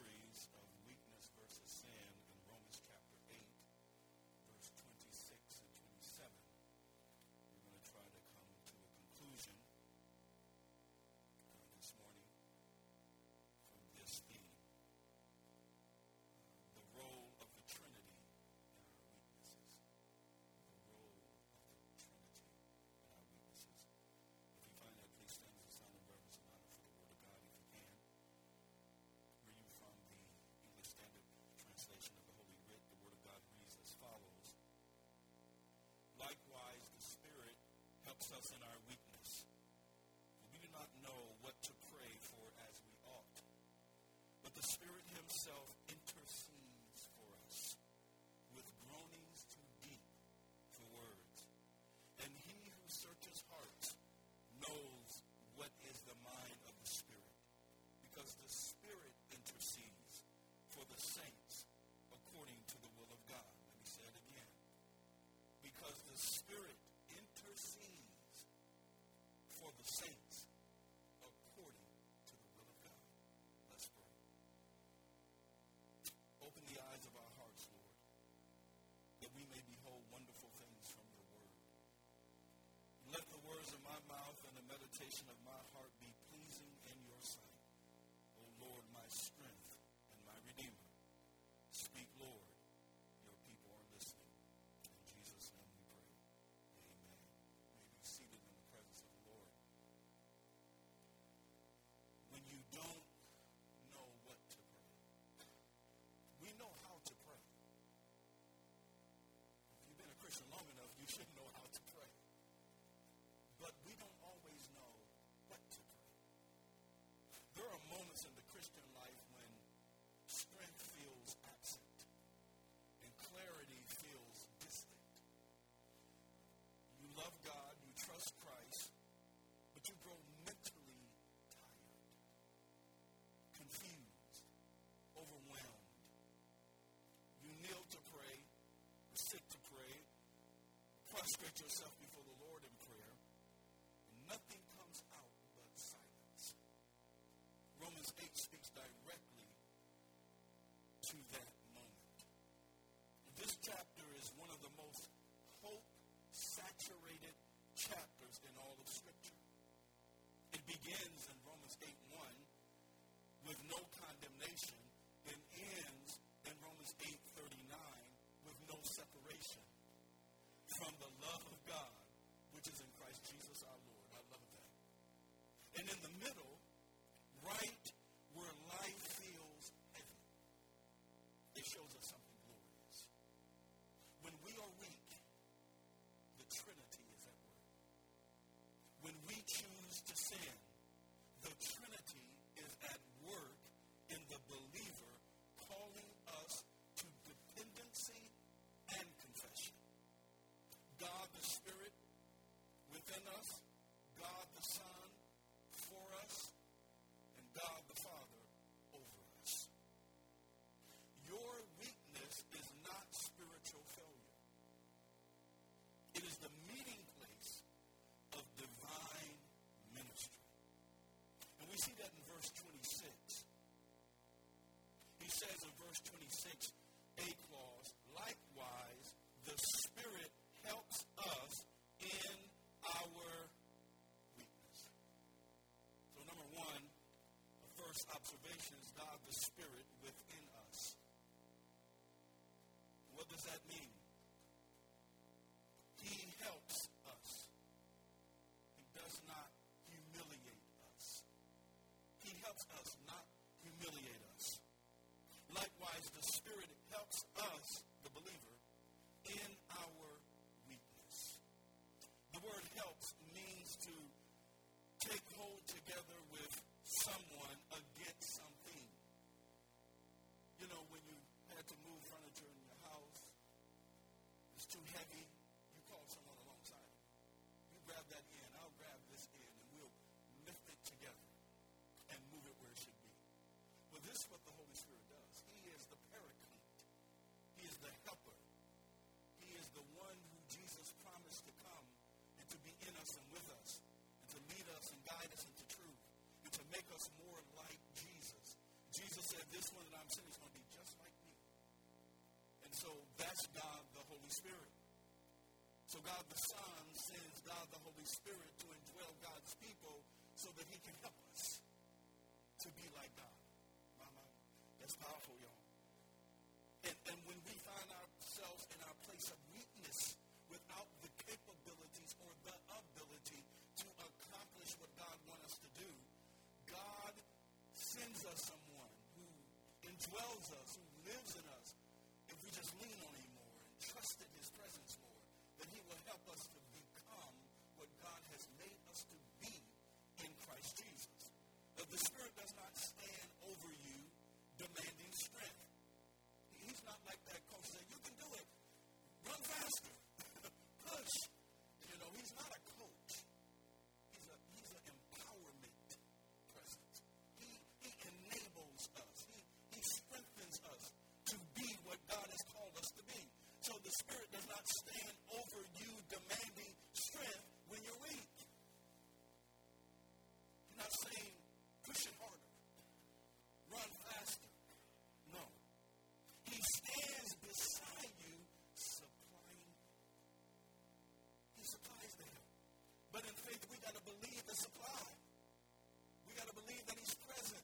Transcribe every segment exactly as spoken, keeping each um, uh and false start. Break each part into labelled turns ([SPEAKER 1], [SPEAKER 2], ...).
[SPEAKER 1] series of weakness versus sin in Romans chapter eight, verse twenty-six and twenty-seven. We're going to try to come to a conclusion uh, this morning from this theme. Uh, the role of the Trinity in our weaknesses. The role of the Trinity in our weaknesses. If you find that, please stand as a sign of reverence and honor for the Word of God if you can. Reading from the English Standard Translation of the Holy Writ, the Word of God reads as follows. Likewise, the Spirit helps us in our weakness. For we do not know what to pray for as we ought. But the Spirit himself intercedes for us with groanings too deep for words. And he who searches hearts knows what is the mind of the Spirit, because the Spirit intercedes for the saints according to the will of God. Let me say it again. Because the Spirit intercedes for the saints according to the will of God. Let's pray. Open the eyes of our hearts, Lord, that we may behold wonderful things from your word. Let the words of my mouth and the meditation of my heart be pleasing in your sight. O Lord, my strength and my Redeemer. Speak, Lord. Your people are listening. In Jesus' name we pray. Amen. You may be seated in the presence of the Lord. When you don't know what to pray, we know how to pray. If you've been a Christian long enough, you should know how to pray. But we don't always know what to pray. There are moments in the Christian life when strength feels absent and clarity feels distant. You love God, you trust Christ, but you grow mentally tired, confused, overwhelmed. You kneel to pray, sit to pray, prostrate yourself before the Lord in prayer, and nothing comes out but silence. Romans eight speaks directly to that moment. This chapter is one of the most hope-saturated chapters in all of Scripture. It begins in Romans eight one with no condemnation, then ends in Romans eight thirty-nine with no separation from the love of God, which is in Christ Jesus our Lord. I love that. And in the middle, right where life feels heavy, it shows us something glorious. When we are weak, the Trinity is at work. When we choose to sin, the Trinity is at work in the believer, calling us to dependency and confession. God the Spirit within us, God the Son for us, and God the Father over us. Your weakness is not spiritual failure. It is the meeting place of divine ministry. And we see that in verse twenty-six. He says in verse twenty-six, a clause, likewise, the Spirit helps us in our weakness. So number one, the first observation is God the Spirit within us. What does that mean? He helps us. He does not humiliate us. He helps us, not humiliate us. Likewise, the Spirit helps us, the believer, in our weakness. The word helps means to take hold together with someone against something. You know, when you had to move furniture in your house, it's too heavy, you call someone alongside. You grab that end, I'll grab this end, and we'll lift it together and move it where it should be. Well, this is what the Holy Spirit does. He is the paraclete. He is the helper. He is the one who Jesus promised to come and to be in us and with us, and to lead us and guide us into truth, and to make us more like Jesus. Jesus said, this one that That's God the Holy Spirit. So God the Son sends God the Holy Spirit to indwell God's people so that he can help us to be like God. Mama, that's powerful, y'all. And, and when we find ourselves in our place of weakness without the capabilities or the ability to accomplish what God wants us to do, God sends us someone who indwells us, who lives in us. If we just lean on him more and trust in his presence more, then he will help us to become what God has made us to be in Christ Jesus. But the Spirit does not stand over you demanding strength. He's not like that coach saying, you can do it. Run faster. Push. You know, he's not a coach. He's a he's an empowerment presence. He he enables us. He he strengthens us to be what God has called us to be. So the Spirit does not stand over you demanding strength when you're weak. He's not saying push it harder. Run faster. No. He stands beside you, supplying. He supplies the help. But in faith, we got to believe the supply. We got to believe that he's present.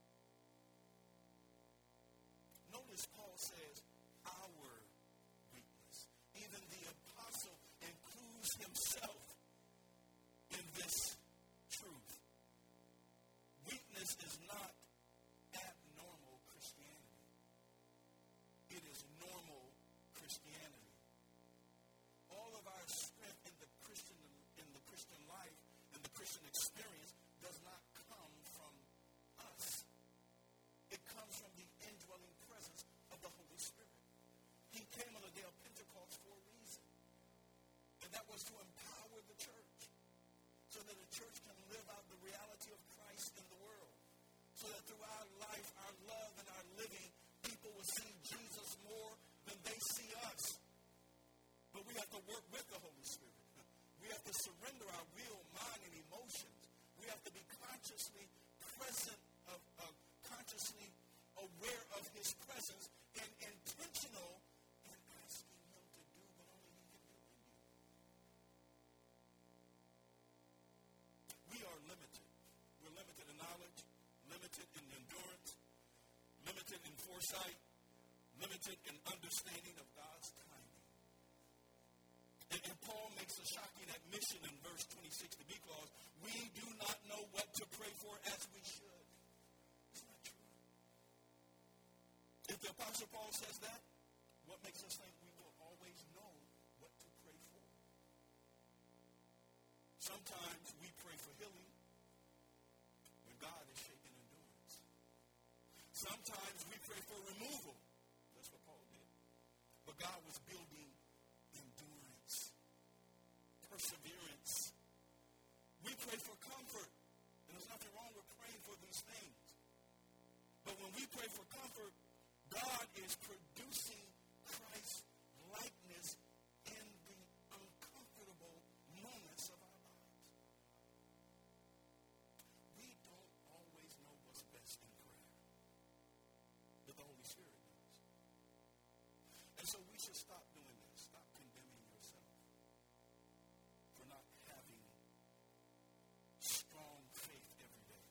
[SPEAKER 1] Notice Paul says, our weakness. Even the apostle includes himself in this truth. Weakness is not abnormal Christianity. It is normal Christianity. All of our strength in the Christian in the Christian life, in the Christian experience, does not come from us. It comes from the indwelling presence of the Holy Spirit. He came on the day of Pentecost for a reason. And that was to empower the church, so that the church can live out the reality of Christ in the world. So that through our life, our love, and our living, people will see Jesus more than they see us. But we have to work with the Holy Spirit. We have to surrender our will, mind, and emotions. We have to be consciously present, of, uh, consciously aware of his presence, and intentional in asking him to do what only he can do in you. We are limited. We're limited in knowledge, limited in endurance, limited in foresight, limited in understanding of God's timing. And, and Paul makes a shocking admission in verse twenty-six, the B clause, we do not know what to pray for as we should. Isn't that true? If the Apostle Paul says that, what makes us think we will always know what to pray for? Sometimes we pray for healing when God is shaking endurance. Sometimes we pray for removal. That's what Paul did. But God was building endurance, perseverance. We pray for comfort. And there's nothing wrong with praying for these things. But when we pray for comfort, God is producing Christ's likeness in the uncomfortable moments of our lives. We don't always know what's best in prayer, but the Holy Spirit does. And so we should stop doing this. Stop condemning yourself for not having strong faith every day.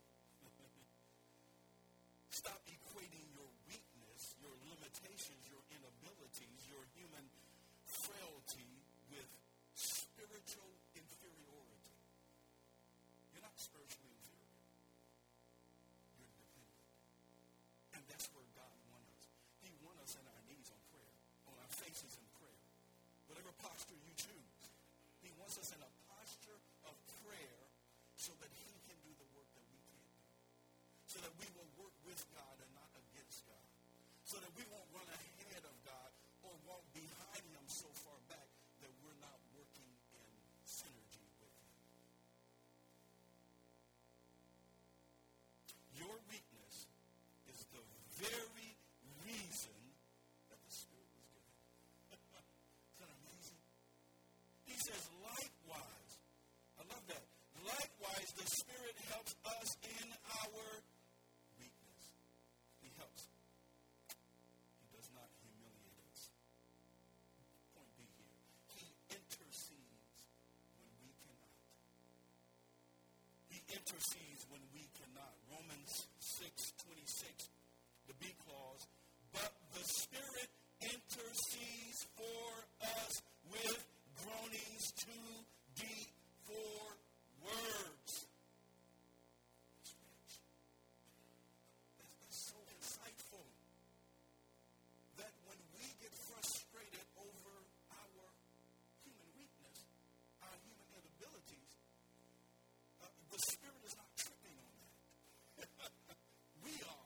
[SPEAKER 1] Stop equating your weakness, your limitations, your inabilities, your human frailty with spiritual inferiority. You're not spiritually inferior. You're dependent. And that's where God wants us. He wants us in our knees on prayer, on our faces in prayer. Whatever posture you choose. He wants us in a posture of prayer so that he can do the work that we can't do. So that we will work with God and not against God. So that we won't run ahead of God or walk behind him so far back that we're not working in synergy with him. Your weakness is the very reason that the Spirit was given. Isn't that amazing? He says, likewise, I love that. Likewise, the Spirit helps us in our weakness. He helps. He six twenty-six, the B clause, but the Spirit intercedes for us with groanings too deep for words. That's rich. That's, that's so insightful. That when we get frustrated over our human weakness, our human inabilities, uh, the Spirit is not tripping on that. We are.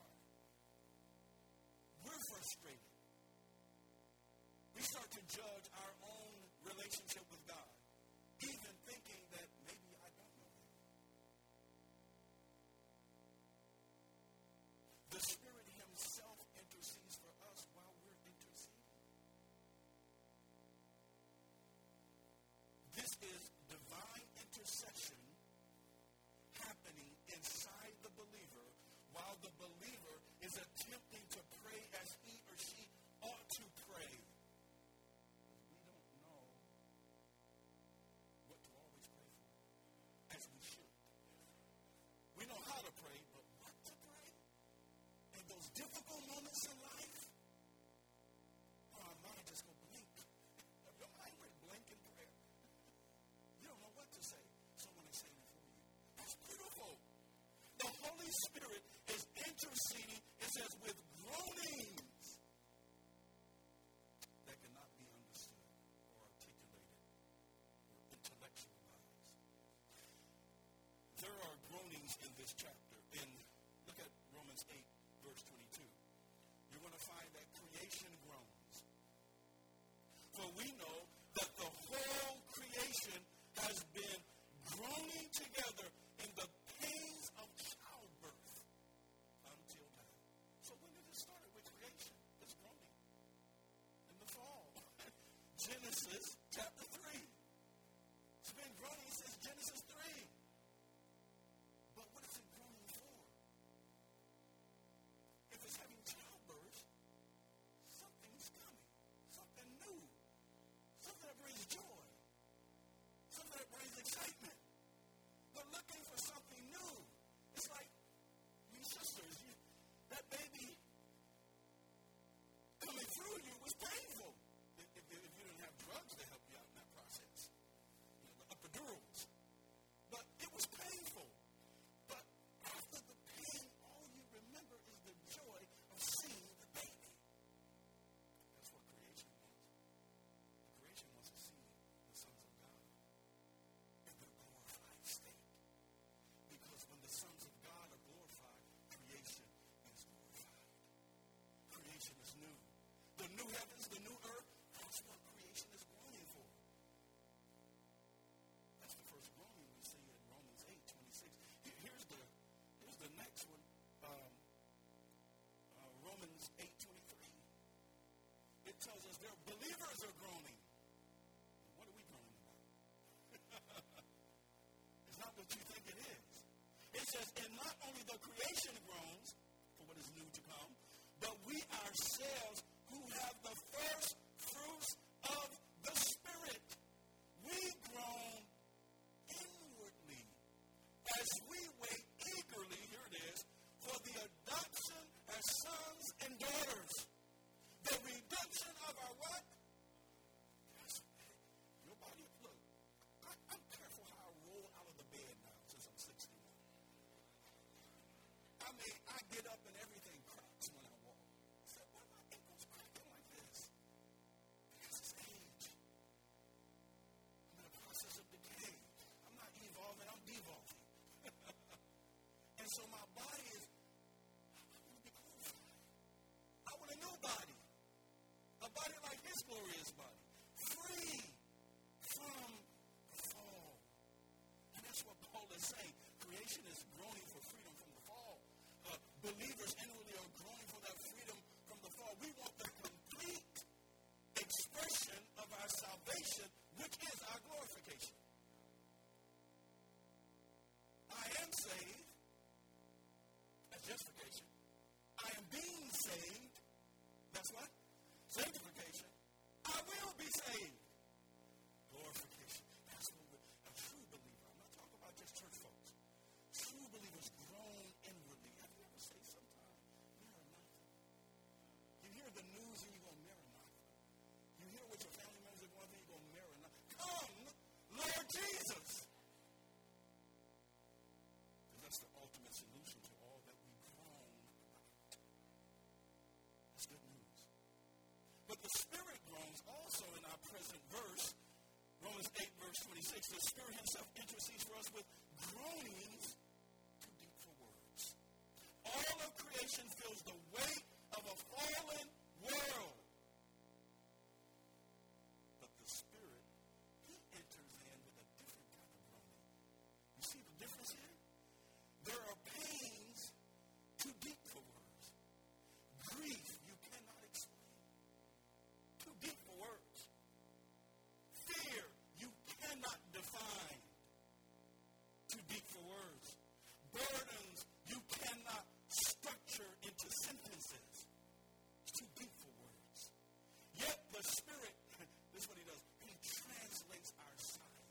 [SPEAKER 1] We're frustrated. We start to judge our own relationship with God, even thinking that maybe I don't know Him. The Spirit Himself intercedes for us while we're interceding. This is divine intercession happening inside the believer while the believer is attempting to pray as he or she ought to pray. We don't know what to always pray for, as we should. We know how to pray, but what to pray? In those difficult moments in life, our mind just go blink. Your mind went blank in prayer. You don't know what to say. Someone is saying it for you. That's beautiful. The Holy Spirit is interceding, it says, with groanings that cannot be understood or articulated or intellectualized. There are groanings in this chapter. And look at Romans eight, verse twenty-two. You're going to find that creation groans. For we know that the whole creation has been groaning together in the pains of childbirth until now. So when did it start with creation? It's groaning. In the fall. Genesis chapter three. It's been groaning since Genesis three. But what is it groaning for? If it's having childbirth, something's coming. Something new. Something that brings joy. Something that brings excitement. We're looking for something new. It's like, you sisters, you, that baby coming through you was painful. If, if, if you didn't have drugs to help you out in that process. You know, the epidurals. But it was painful. But after the pain, all you remember is the joy of seeing the baby. That's what creation wants. The creation wants to see the sons of God in their glorified state. Because when the sons of God are glorified, creation is glorified. Creation is new. The new heavens, the new earth, that's what creation is groaning for. That's the first groaning we see in Romans eight twenty-six. Here- Here's the, here's the next one, um, uh, Romans eight twenty-three. It tells us their believers are groaning. What are we groaning about? It's not what you think it is. It says, and not only the creation groans for what is new to come, but we ourselves who have the first fruits of the Spirit, we groan inwardly as we wait eagerly, here it is, for the adoption as sons and daughters. The redemption of our what? Yes. Your body, look, I, I'm careful how I roll out of the bed now since I'm sixty-one. I mean, I get up and everything cracks when I walk. I said, why are my ankles cracking like this? ultimate solution to all that we groan about. That's good news. But the Spirit groans also in our present verse, Romans eight, verse twenty-six. The Spirit himself intercedes for us with groanings too deep for words. All of creation feels the weight of a fallen world. But the Spirit, he enters in with a different kind of groaning. You see the difference here? There are pains too deep for words. Grief you cannot explain. Too deep for words. Fear you cannot define. Too deep for words. Burdens you cannot structure into sentences. It's too deep for words. Yet the Spirit, this is what he does, he translates our sighing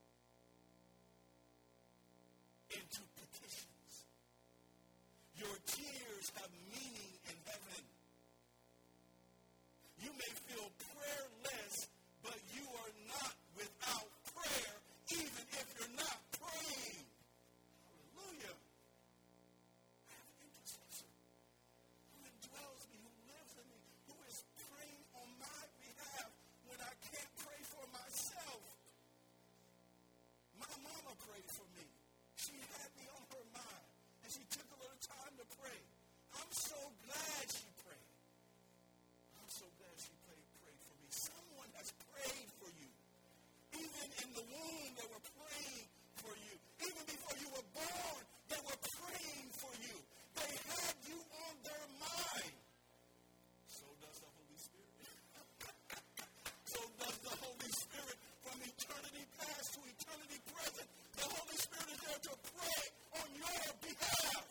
[SPEAKER 1] into petitions. Your tears have meaning in heaven. You may feel prayerless, but you are not without prayer, even if you're not praying. Hallelujah. I have an intercessor who indwells me, who lives in me, who is praying on my behalf when I can't pray for myself. My mama prayed for me. She had me on her mind, and she took a little time to pray. I'm so glad she prayed. I'm so glad she prayed, prayed for me. Someone has prayed for you. Even in the womb, they were praying for you. Even before you were born, they were praying for you. They had you on their mind. So does the Holy Spirit. So does the Holy Spirit from eternity past to eternity present. The Holy Spirit is there to pray on your behalf.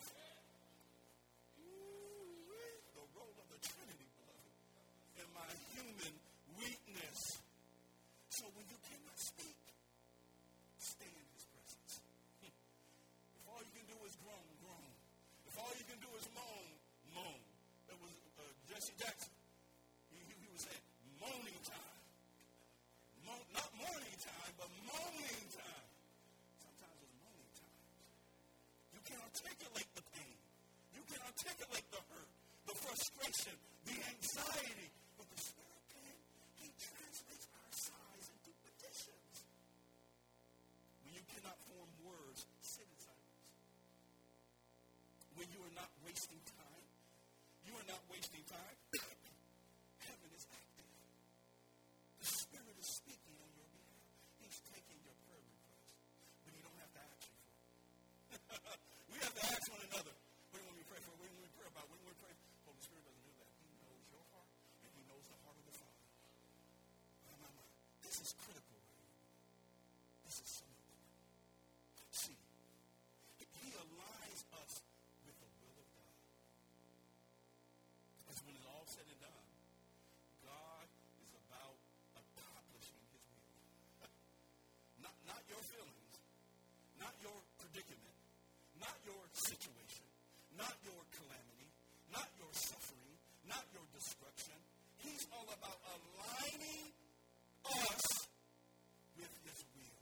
[SPEAKER 1] Ooh, the role of the Trinity, beloved, in my human weakness. So when you cannot speak, stay in his presence. If all you can do is groan, groan. If all you can do is moan, moan. It was uh, Jesse Jackson. He, he, he was saying, moaning time. Mo- not morning time, but moaning time. Sometimes it's moaning times. You can articulate the pain. You can articulate the hurt, the frustration, the anxiety. But the Spirit can, he translates our sighs into petitions. When you cannot form words, sit in silence. When you are not wasting time, you are not wasting time. Heaven is active. The Spirit is speaking on your behalf. He's taking your prayer request, but you don't have to ask you for it. We have to ask one another. What do you want me to pray for? What do you want me to pray about? What do you want me to pray for? Holy Spirit doesn't do that. He knows your heart, and he knows the heart of the Father. My, my, my. This is critical right here. This is so important. See, he aligns us with the will of God. Because when it's all said and done, God is about accomplishing his will. Not, not your feelings, not your predicament, not your situation, not your calamity, not your suffering, not your destruction. He's all about aligning us with his will.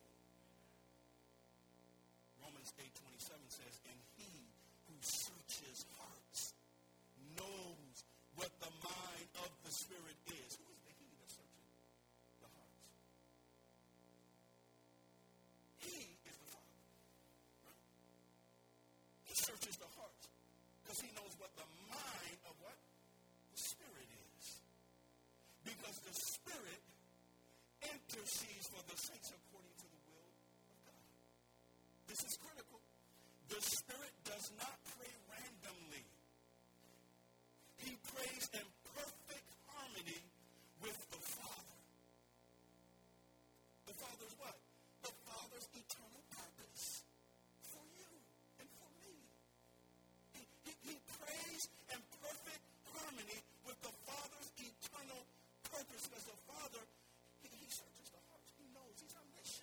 [SPEAKER 1] Romans eight twenty-seven says, and he who searches hearts knows what the mind of the Spirit is. Who is the he that's searching the hearts? He is the Father. Right? He searches the hearts because he knows what the mind of what? The Spirit is. Because the Spirit intercedes for the saints according to the will of God. This is critical. The Spirit does not pray randomly. He prays in perfect harmony with the Father. The Father's what? The Father's eternal purpose for you and for me. He, he, he prays in perfect harmony with the Father's eternal purpose because the Father, he, he searches the hearts. He knows. He's omniscient.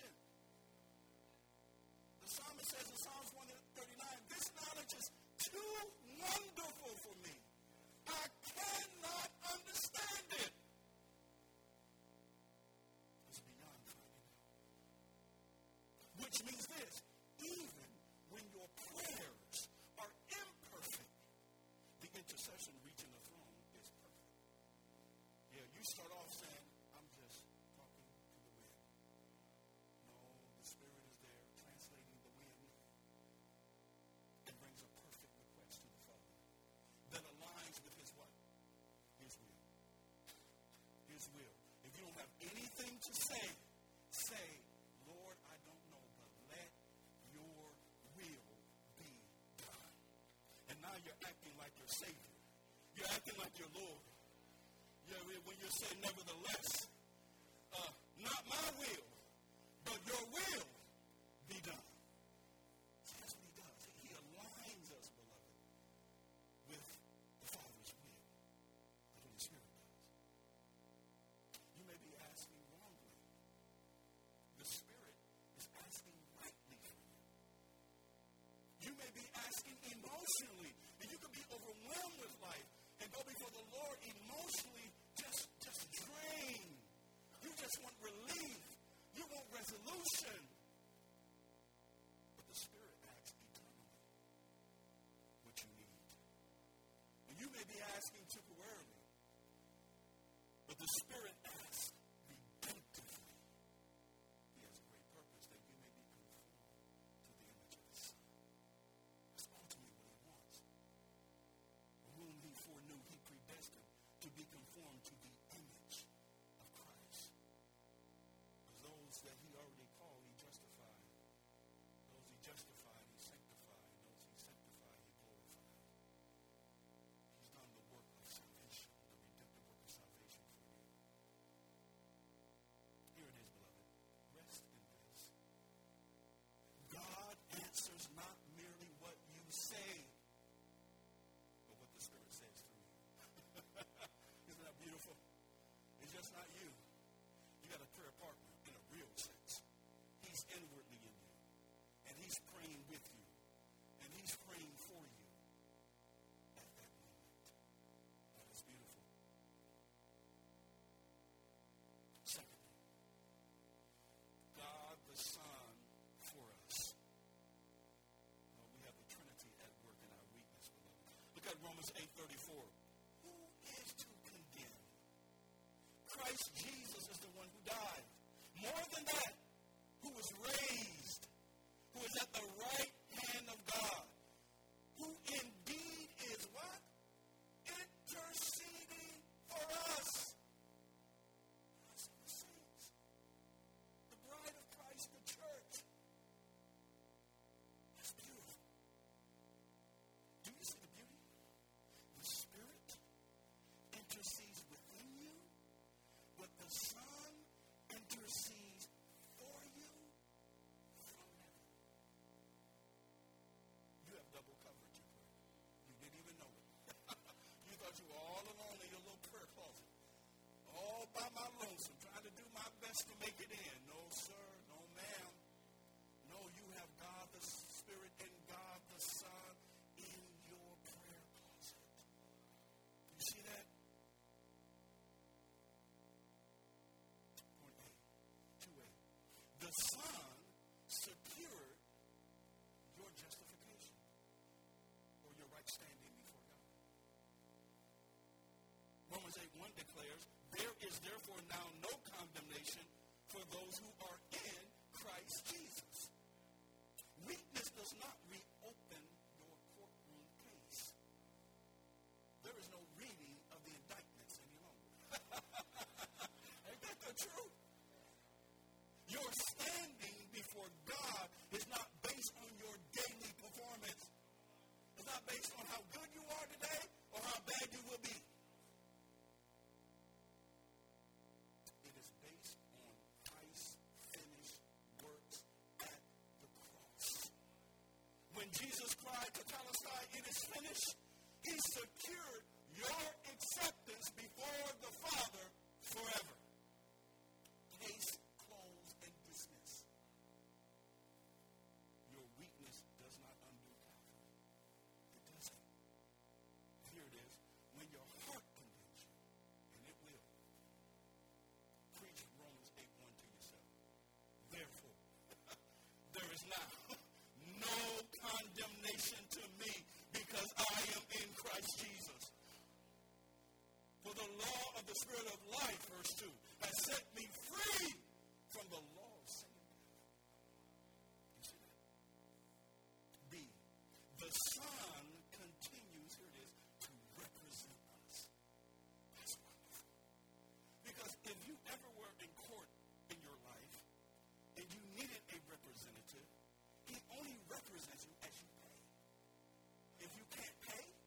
[SPEAKER 1] when you're acting like your Savior. You're acting like your Lord. You're, when you're saying, nevertheless, uh, not my will, but your will be done. See, that's what he does. He aligns us, beloved, with the Father's will. The Holy Spirit does. You may be asking wrongly. The Spirit is asking rightly for you. You may be asking emotionally, and you could be overwhelmed with life and go before the Lord emotionally, just, just drained. You just want relief. You want resolution. But the Spirit acts eternally what you need. And you may be asking temporarily, but the Spirit asks redemptively. He has a great purpose that you may be conformed to the image of His Son. That's ultimately what He wants. Whom He foreknew, He predestined to be conformed to the image of Christ. Because those that He already called, He justified. Those He justified, He sanctified. Those He sanctified, He glorified. He's done the work of salvation, the redemptive work of salvation for you. Here it is, beloved. Rest in this. God answers not merely what you say, but what the Spirit says through you. Isn't that beautiful? It's just not you. You got a prayer partner in a real sense. He's inwardly in you, and He's praying with you, and He's praying for you at that moment. That is beautiful. Secondly, God the Son for us. Well, we have the Trinity at work in our weakness, beloved. Look at Romans eight thirty-four. Who is to condemn? Christ Jesus is the one who died. More than that, who was raised, who is at the right hand of God, who indeed is what? Interceding for us. Us the saints. The bride of Christ, the church. That's beautiful. Do you see the beauty? The Spirit intercedes within you, but the Son intercedes for you from heaven. You have double coverage in prayer. You didn't even know it. You thought you were all alone in your little prayer closet, all by my lonesome, trying to do my best to make it in. No, sir. No, ma'am. No, you have God the Spirit and God the Son in your prayer closet. You see that? Point A. two A. The Son secured your justification or your right standing before God. Romans eight one declares, there is therefore now no condemnation for those who are in Christ Jesus. Weakness does not reopen your courtroom case. There is no reading of the indictments any longer. Ain't that the truth? Your standing before God is not based on your daily performance. It's not based on how good you are today or how bad you will be. It is based on Christ's finished works at the cross. When Jesus cried to Palestine, it is finished, He secured your acceptance before the Father forever. Case closed and dismissed. Your weakness does not undo Calvary. It doesn't. Here it is. When your heart condemns you, and it will, preach Romans eight one to yourself. Therefore, there is now no condemnation to me because I am in Christ Jesus. For the law of the Spirit of life, verse two, has set me free from the law of sin and death. You see that? B, the Son continues, here it is, to represent us. That's wonderful. Because if you ever were in court in your life and you needed a representative, he only represents you as you pay. If you can't pay,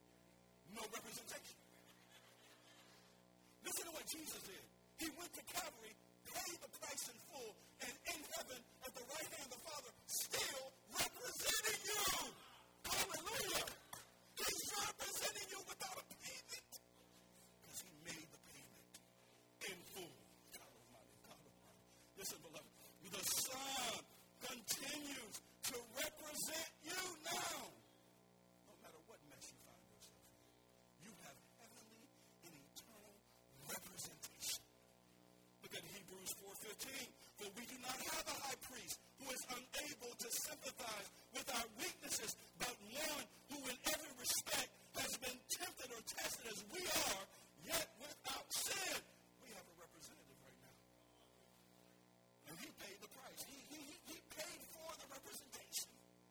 [SPEAKER 1] Jesus did. He went to Calvary, paid the price in full, and in heaven, at the right hand of the Father, still representing you. Hallelujah. He's representing you without a payment. Because he made the payment in full. God Almighty, God Almighty. Listen, beloved. The Son continues to represent you now. No matter what mess you find yourself in, you have heavenly and eternal representation. Look at Hebrews four fifteen. For we do not have a high priest who is unable to sympathize with our weaknesses, but one who in every respect has been tempted or tested as we are, yet without sin. We have a representative right now. And he paid the price. He, he, he paid for the representation.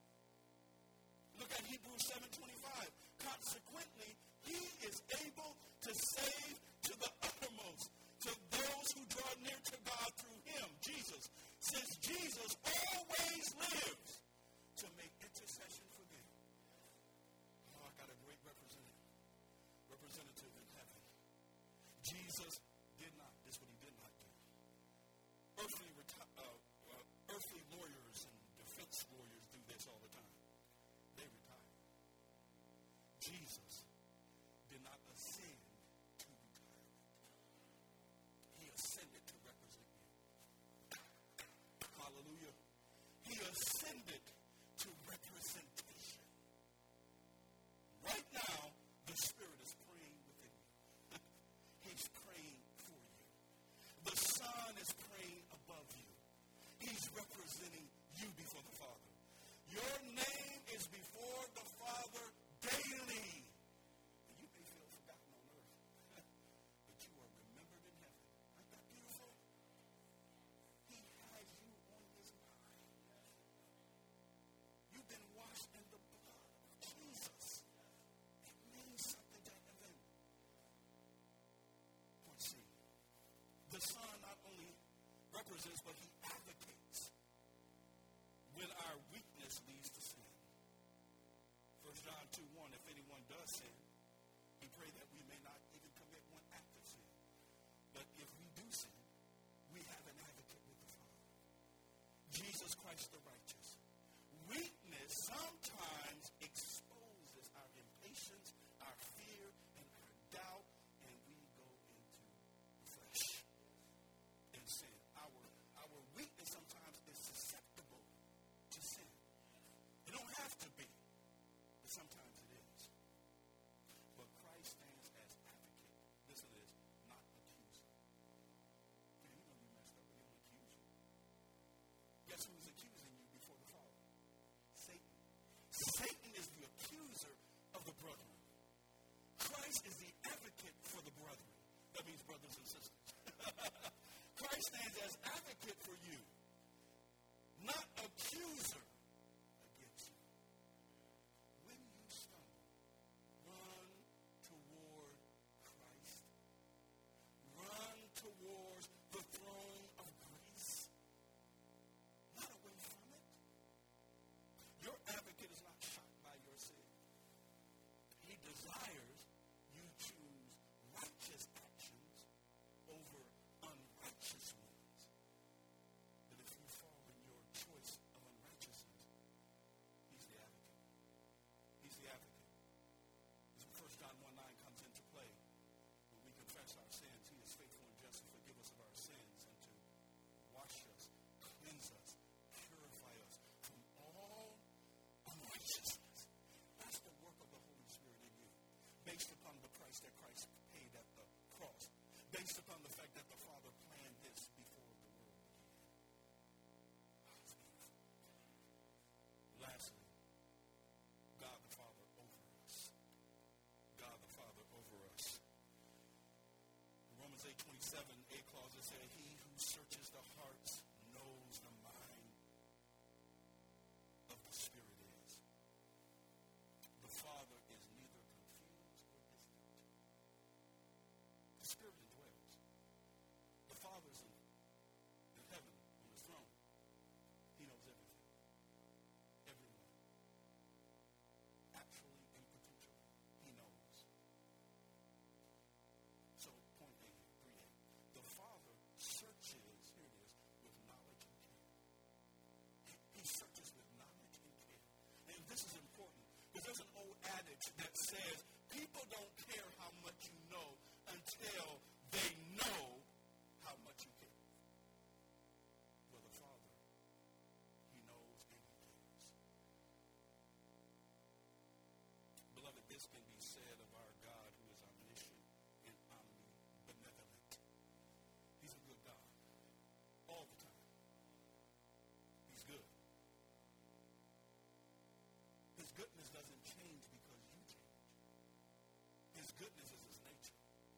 [SPEAKER 1] Look at Hebrews seven twenty-five. Consequently, he is able to save to the uttermost to those who draw near to God through him, Jesus, since Jesus always lives to make intercession for them. Oh, I got a great representative, representative in heaven. Jesus did not, this is what he did not do. Earthly, reti- uh, uh, earthly lawyers and defense lawyers do this all the time. They retire. Jesus did not ascend to retirement. He ascended to represent you. Hallelujah. He ascended to representation. Right now, the Spirit is praying within you. He's praying for you. The Son is praying above you. He's representing you before the Father. Your name is before the Father daily. And you may feel forgotten on earth, but you are remembered in heaven. Ain't that beautiful? He has you on his mind. You've been washed in the blood of Jesus. It means something to heaven. Point C. The Son not only represents, but he advocates when our weakness leads to sin. First John two one, if anyone does sin, we pray that we may not even commit one act of sin. But if we do sin, we have an advocate with the Father. Jesus Christ the righteous. Weakness sometimes exposes our impatience, our fear, and our doubt, and we go into the flesh and sin. Our, our weakness sometimes is susceptible to sin. It don't have to be, but sometimes it is. But Christ stands as advocate. Listen to this, not accuser. Man, you know you messed up, but he don't accuse you. Guess who's accusing you before the Father? Satan. Satan is the accuser of the brethren. Christ is the advocate for the brethren. That means brothers and sisters. Christ stands as advocate for you, not accuser against you. When you stumble, run toward Christ. Run towards the throne of grace, not away from it. Your advocate is not shocked by your sin. He desires you choose righteous actions over unrighteous ones. But if you fall in your choice of unrighteousness, he's the advocate. He's the advocate. As First John one nine comes into play, when we confess our sins, he is faithful and just to forgive us of our sins and to wash us, cleanse us, purify us from all unrighteousness. That's the work of the Holy Spirit in you, based upon the price that Christ paid at the cross, based upon the fact that the Father planned this before the world began. Oh, it's beautiful. Lastly, God the Father over us. God the Father over us. Romans eight twenty-seven, a clause that says, he who searches the hearts knows the mind of the Spirit is. The Father is neither confused or distant. The Spirit indwells. The Father's in, in heaven on his throne. He knows everything. Everyone. Actually and potentially. He knows. So point A here, three A. quote that says, people don't care how much you know until they know how much you care. Well, the Father, he knows and he cares. Beloved, this can be said of our God who is omniscient and omnibenevolent. He's a good God all the time. He's good. His goodness doesn't change because you change. His goodness is his nature.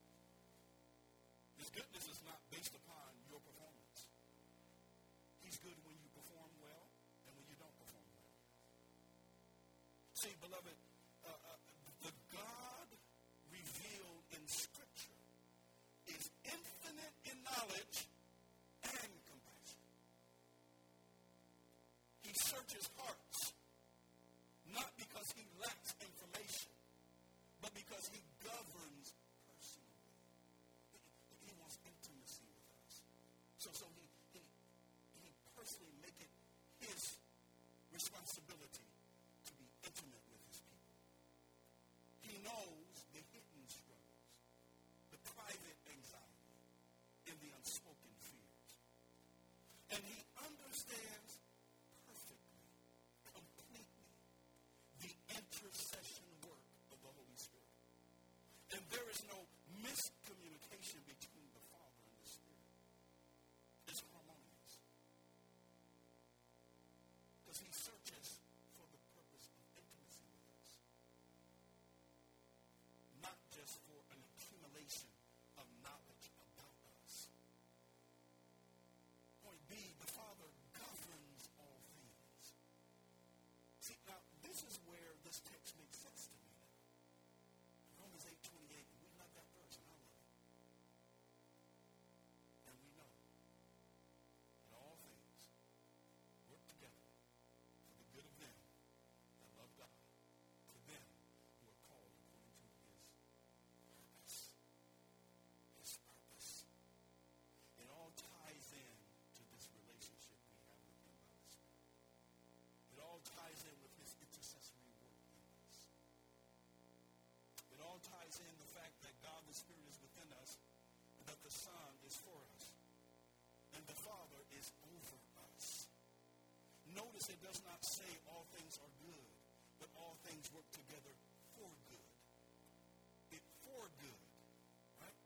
[SPEAKER 1] His goodness is not based upon your performance. He's good when you perform well and when you don't perform well. See, beloved, uh, uh, the God revealed in Scripture is infinite in knowledge and compassion. He searches hearts, not because he lacks information, but because he governs personally. He, he wants intimacy with us. So, so he, he, he personally make it his responsibility to be intimate with his people. He knows the hidden struggles, the private anxiety, and the unspoken fears. And he understands perfectly, completely, the intercession work of the Holy Spirit. And there is no miscommunication between the Father and the Spirit. It's harmonious. Because he searches for the purpose of intimacy with us. Not just for an accumulation of knowledge about us. Point B, the Father governs all things. See, now, this is where this text makes sense to me now. Romans eight twenty-eight, we love that verse, and I love it. And we know that all things work together for the good of them that love God, to them who are called according to his purpose. His purpose. It all ties in to this relationship we have with him by the Spirit. It all ties in with his intercessory work in us. It all ties in the fact that God the Spirit is within us, and that the Son is for us, and the Father is over us. Notice it does not say all things are good, but all things work together for good. It for good, right?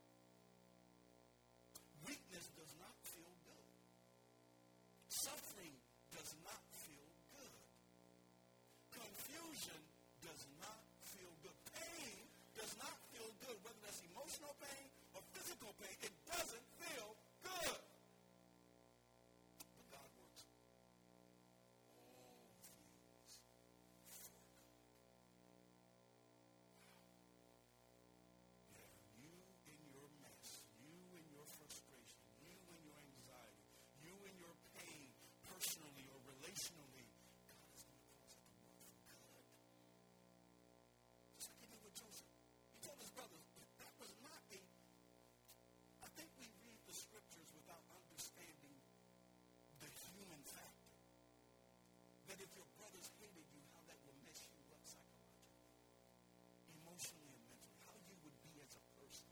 [SPEAKER 1] Weakness does not feel good. Suffering does not feel good. Confusion does not feel good. Pain does not feel good, whether that's emotional pain or physical pain. It doesn't feel good. But God works all things for good. Yeah, you in your mess, you in your frustration, you in your anxiety, you in your pain, personally or relationally, God is going to cause it to work for good. Just like he did with Joseph. He told his brothers, that was not a, I think we read the scriptures without understanding the human factor. That if your brothers hated you, how that will mess you up psychologically, emotionally and mentally, how you would be as a person.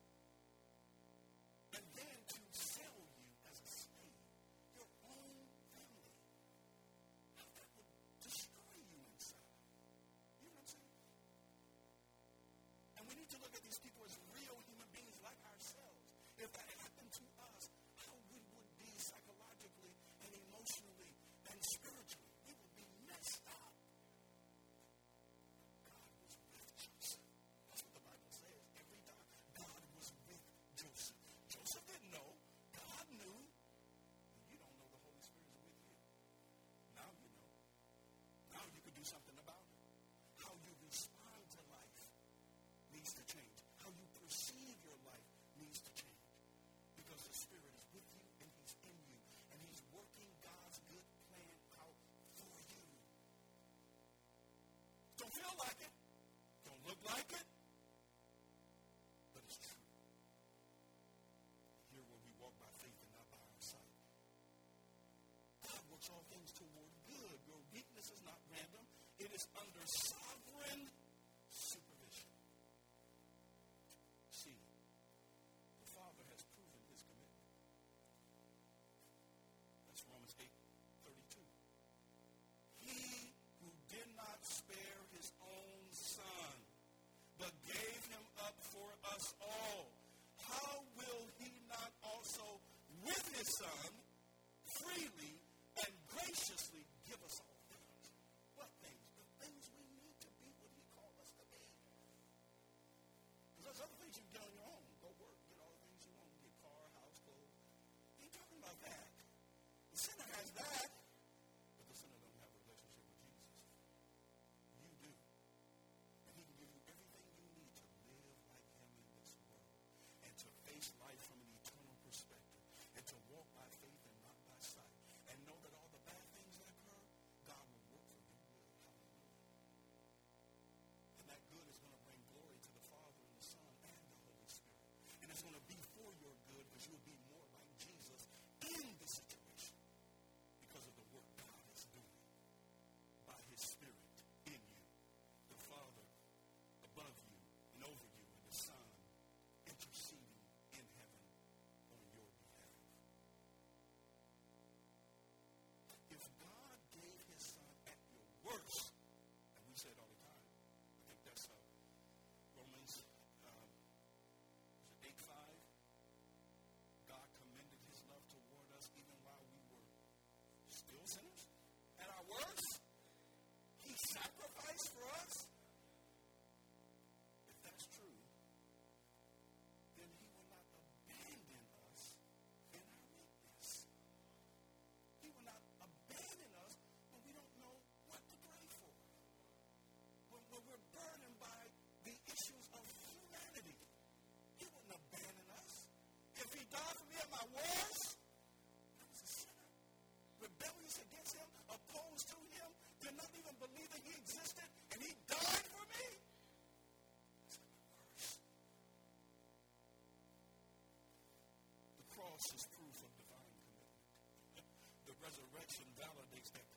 [SPEAKER 1] And then to sell you as a slave, your own family, how that would destroy you inside. You know what I'm saying? And we need to look at these people as real human beings like ourselves. If that happened to us, how we would be psychologically and emotionally and spiritually. We would be messed up. God was with Joseph. That's what the Bible says. Every time God was with Joseph. Joseph didn't know. God knew. You don't know the Holy Spirit is with you. Now you know. Now you can do something about it. How you respond to life needs to change. How you perceive your life needs to change. Because the Spirit is with you and he's in you. And he's working God's good plan out for you. Don't feel like it. Don't look like it. But it's true. Here where we walk by faith and not by our sight. God works all things toward good. Your weakness is not random. It is under sovereign I was, I was a sinner, rebellious against him, opposed to him, did not even believe that he existed, and he died for me. It's like the worst. The cross is proof of divine commitment. The resurrection validates that